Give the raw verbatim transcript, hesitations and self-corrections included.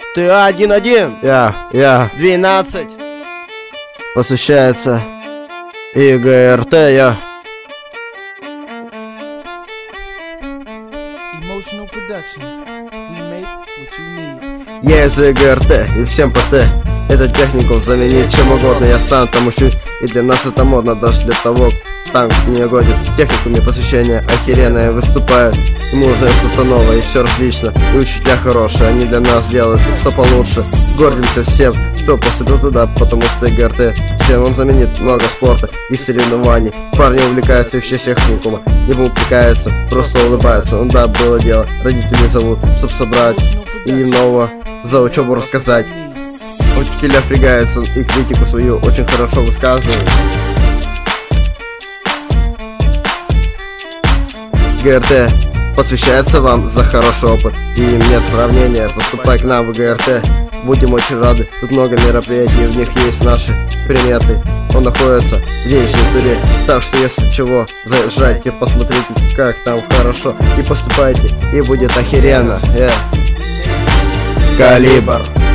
Ты один-один. Я, я. Двенадцать. Посвящается ИГРТ, я. Emotional Productions. We make what you need. Я из ИГРТ и всем ПТ. Это техникум заменить чем угодно. Я сам там учусь, и для нас это модно. Даже для того, танк не годит. Техникуме посвящение охеренное выступает. Ему нужно что-то новое и все различно. И учителя хорошие, они для нас делают что получше. Гордимся всем, кто поступил туда, потому что ИГРТ всем он заменит много спорта и соревнований. Парни увлекаются и все техникума, не увлекаются, просто улыбаются. Ну да, было дело, родители зовут, чтоб собрать и им нового за учебу рассказать. Учителя впрягаются и критику свою очень хорошо высказывают. ИГРТ посвящается вам за хороший опыт, и им нет сравнения. Поступай к нам в ИГРТ, будем очень рады. Тут много мероприятий, в них есть наши приметы. Он находится в денежной туре, так что если чего, заезжайте, посмотрите, как там хорошо, и поступайте, и будет охеренно. Yeah. Калибр.